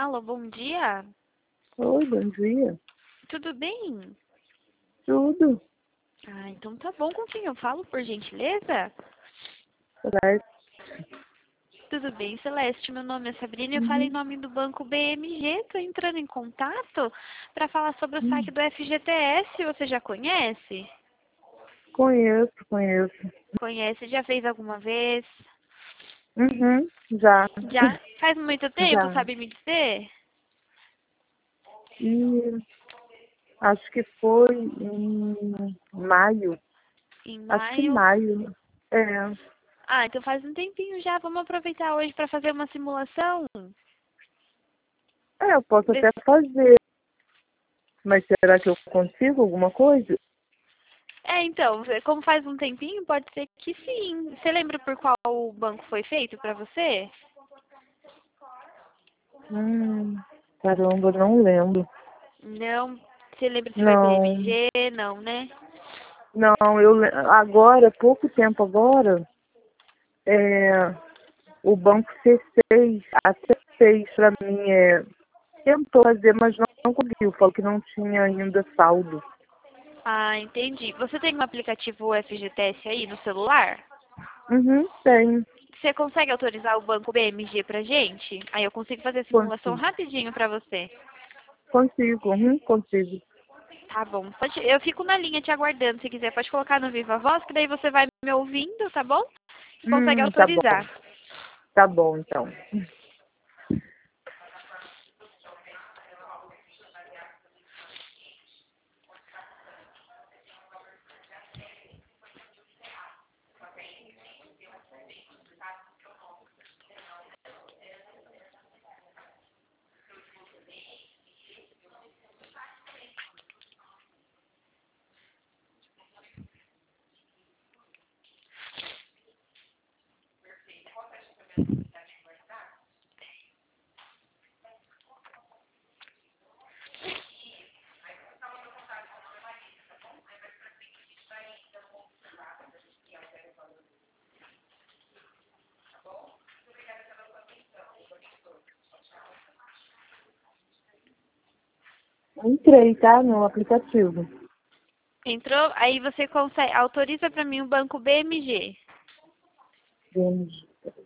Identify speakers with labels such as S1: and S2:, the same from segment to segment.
S1: Alô, bom dia.
S2: Oi, bom dia.
S1: Tudo bem?
S2: Tudo
S1: Então tá bom. Com quem eu falo, por gentileza?
S2: certo?
S1: Tudo bem, Celeste. Meu nome é Sabrina e eu falo em
S2: Uhum.
S1: nome do Banco BMG. Estou entrando em contato para falar sobre o saque
S2: Hum.
S1: do FGTS. Você já conhece?
S2: Conheço.
S1: Conhece? Já fez alguma vez?
S2: Uhum. Já.
S1: Já? Faz muito tempo,
S2: Já.
S1: sabe me dizer?
S2: E acho que foi em maio.
S1: Em
S2: Acho que
S1: maio.
S2: maio. É.
S1: Então faz um tempinho já. Vamos aproveitar hoje para fazer uma simulação?
S2: Eu posso
S1: Ver
S2: até fazer, mas será que eu consigo alguma coisa?
S1: Então, como faz um tempinho, pode ser que sim. Você lembra por qual banco foi feito para você?
S2: Hum, caramba, não lembro.
S1: Não. Você lembra se foi
S2: Não,
S1: BMG? Não, né?
S2: não, agora, pouco tempo agora, é, o banco C6, a C6 para mim tentou fazer, mas não conseguiu. Falou que não tinha ainda saldo.
S1: Entendi. Você tem um aplicativo FGTS aí no celular?
S2: Uhum, tem.
S1: Você consegue autorizar o banco BMG pra gente? Aí eu consigo fazer a simulação
S2: Consigo.
S1: rapidinho pra você.
S2: Consigo.
S1: Tá bom. Eu fico na linha te aguardando. Se quiser, pode colocar no Viva Voz, que daí você vai me ouvindo, tá bom? E consegue
S2: Tá bom.
S1: autorizar.
S2: Tá bom, então. Entrei, tá? No aplicativo.
S1: Entrou? Aí você consegue, autoriza pra mim o banco BMG.
S2: Vamos.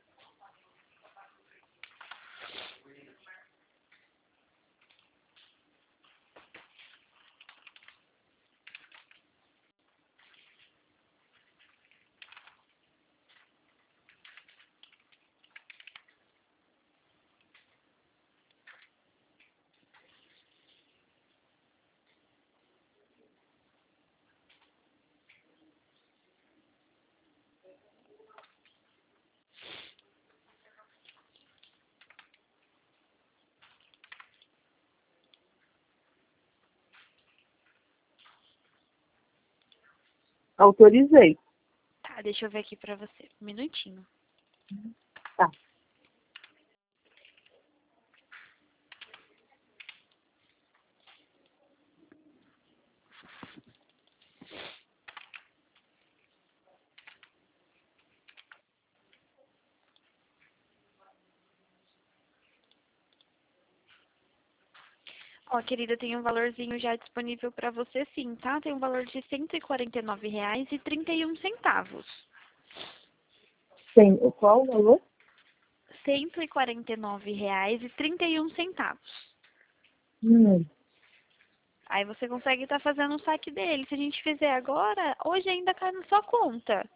S2: Autorizei.
S1: Tá, deixa eu ver aqui pra você. Um minutinho.
S2: Tá.
S1: Ó, querida, tem um valorzinho já disponível pra você sim, tá? Tem um valor de R$ 149,31.
S2: Tem. Qual o valor?
S1: R$ 149,31.
S2: Hum.
S1: Aí você consegue estar fazendo o saque dele. Se a gente fizer agora, hoje ainda cai na sua conta.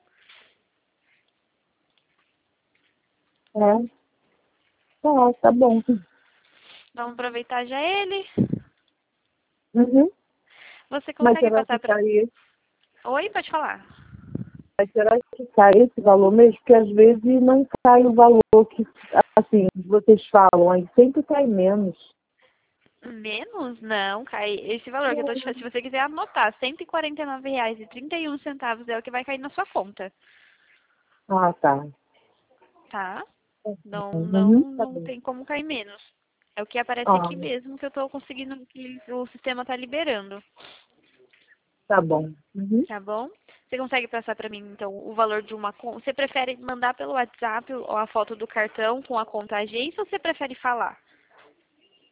S2: É. Tá bom.
S1: Vamos aproveitar já ele.
S2: Uhum.
S1: Você
S2: Mas
S1: consegue
S2: será
S1: passar
S2: que
S1: pra...
S2: sai
S1: Oi, pode falar.
S2: Mas será que sai esse valor mesmo? Porque às vezes não cai o valor que, assim, vocês falam, aí sempre cai menos.
S1: Menos? Não, cai. Esse valor que eu tô te falando, se você quiser anotar, R$ 149,31 é o que vai cair na sua conta,
S2: Ah, tá.
S1: tá? Não,
S2: Uhum,
S1: não,
S2: tá
S1: não
S2: bem.
S1: tem como cair menos. É o que aparece
S2: Ah,
S1: aqui mesmo que eu tô conseguindo, que o sistema tá liberando,
S2: tá bom. Uhum.
S1: tá bom? Você consegue passar pra mim, então, o valor de uma conta? Você prefere mandar pelo WhatsApp ou a foto do cartão com a conta agência ou você prefere falar?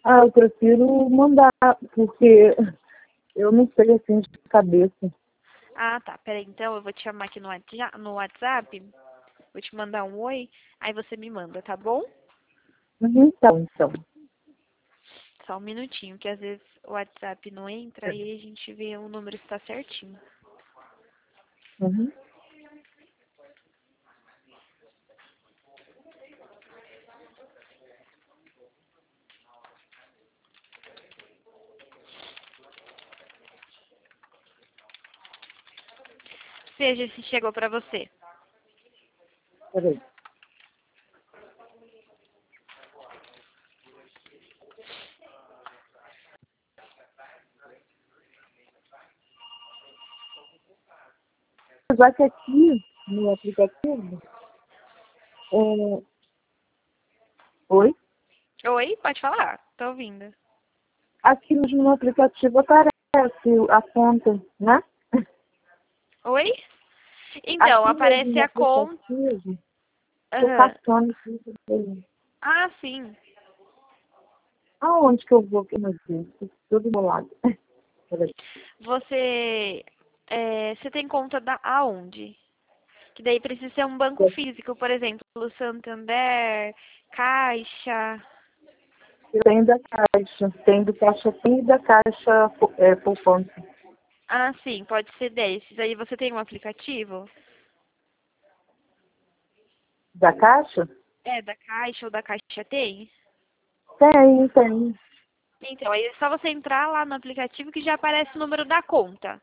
S2: Ah, eu prefiro mandar, porque eu não sei assim de cabeça.
S1: Ah, tá. Peraí, então eu vou te chamar aqui no WhatsApp. Vou te mandar um oi, aí você me manda, tá bom?
S2: Uhum, então.
S1: Só um minutinho, que às vezes o WhatsApp não entra e a gente vê o número se tá certinho.
S2: Uhum.
S1: Veja se chegou pra você.
S2: Peraí. Apesar que aqui no aplicativo. É... Oi?
S1: Oi, pode falar. Tô ouvindo.
S2: Aqui no aplicativo aparece a conta, né?
S1: Oi? Então,
S2: Aqui mesmo
S1: aparece
S2: no
S1: a conta.
S2: aplicativo, tô
S1: Aham.
S2: caçando tudo dele.
S1: Ah, sim.
S2: Aonde que eu vou? Meu Deus, tudo do meu lado. Peraí.
S1: Você, você tem conta da aonde? Que daí precisa ser um banco físico, por exemplo, Santander, Caixa.
S2: Eu tenho da Caixa, tem do Caixa Tem e da Caixa Poupança.
S1: Ah, sim, pode ser desses. Aí você tem um aplicativo?
S2: Da Caixa?
S1: É, da Caixa ou da Caixa tem?
S2: Tem.
S1: Então, aí é só você entrar lá no aplicativo que já aparece o número da conta.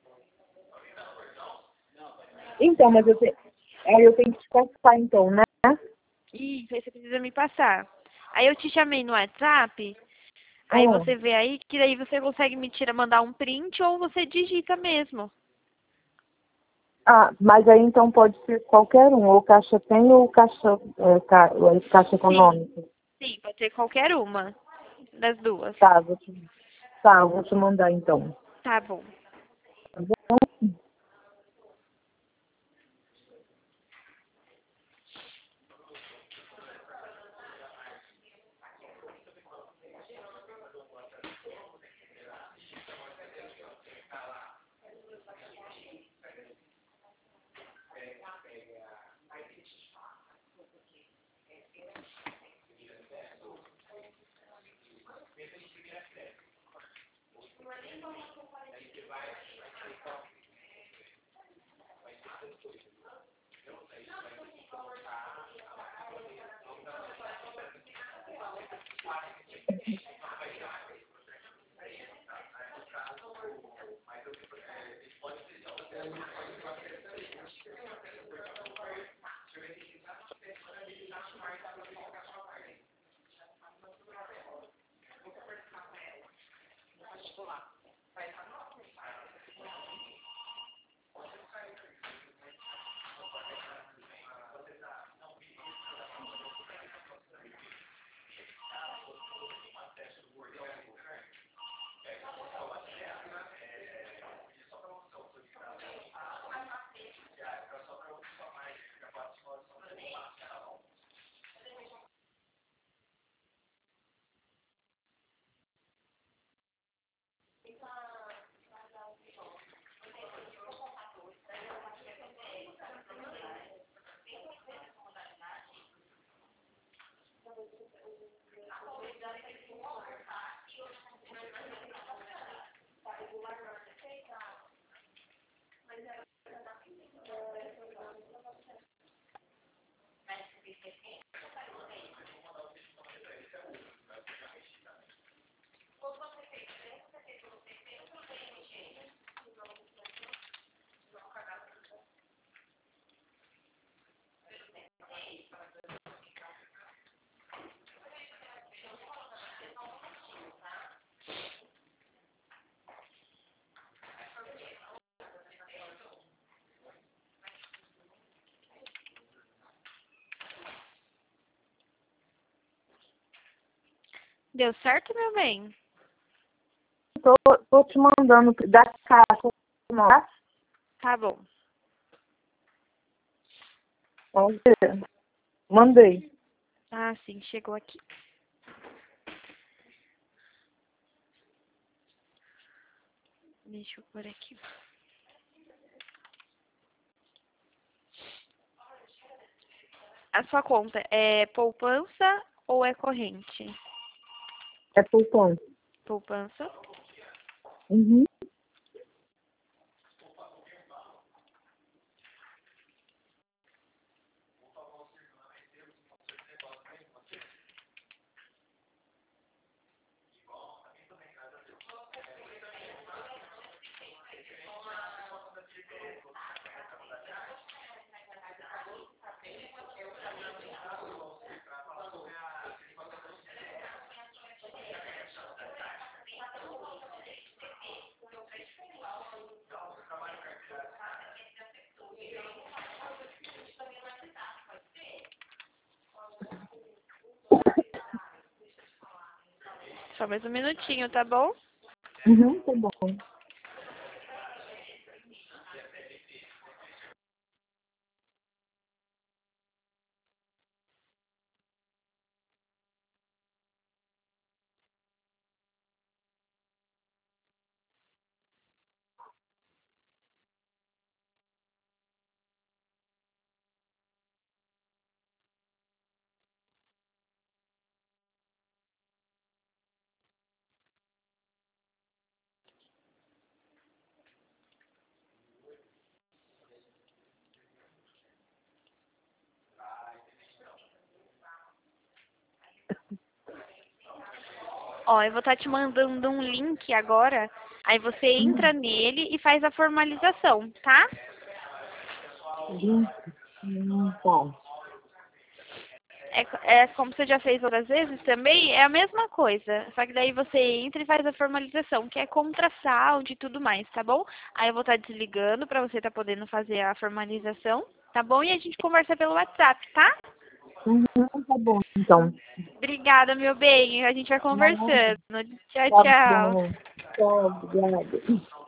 S2: Então, mas aí eu tenho que te passar então, né?
S1: Isso, aí você precisa me passar. Aí eu te chamei no WhatsApp, aí
S2: Ah,
S1: você vê aí que daí você consegue mandar um print ou você digita mesmo.
S2: mas aí então pode ser qualquer um, ou Caixa Tem ou Caixa
S1: Sim,
S2: Econômica.
S1: sim, pode ser qualquer uma das duas.
S2: Tá, eu vou te mandar então.
S1: Tá bom.
S2: Tá bom?
S1: Deu certo, meu bem?
S2: Tô te mandando da Caixa. Tá?
S1: Tá bom.
S2: Vamos ver. Mandei.
S1: Ah, sim, chegou aqui. Deixa eu pôr aqui. A sua conta é poupança ou é corrente?
S2: É poupança.
S1: Poupança.
S2: Uhum.
S1: Só mais um minutinho, tá bom?
S2: Uhum, tá bom.
S1: Ó, eu vou estar te mandando um link agora. Aí você entra nele e faz a formalização, tá?
S2: Tá.
S1: É como você já fez outras vezes também, é a mesma coisa. Só que daí você entra e faz a formalização, que é contra saúde e tudo mais, tá bom? Aí eu vou estar desligando pra você estar podendo fazer a formalização, tá bom? E a gente conversa pelo WhatsApp, tá?
S2: Uhum, tá bom, então.
S1: Obrigada, meu bem. A gente vai
S2: Nada.
S1: conversando. Tchau,
S2: Tá
S1: tchau.
S2: bom. Tchau, obrigada.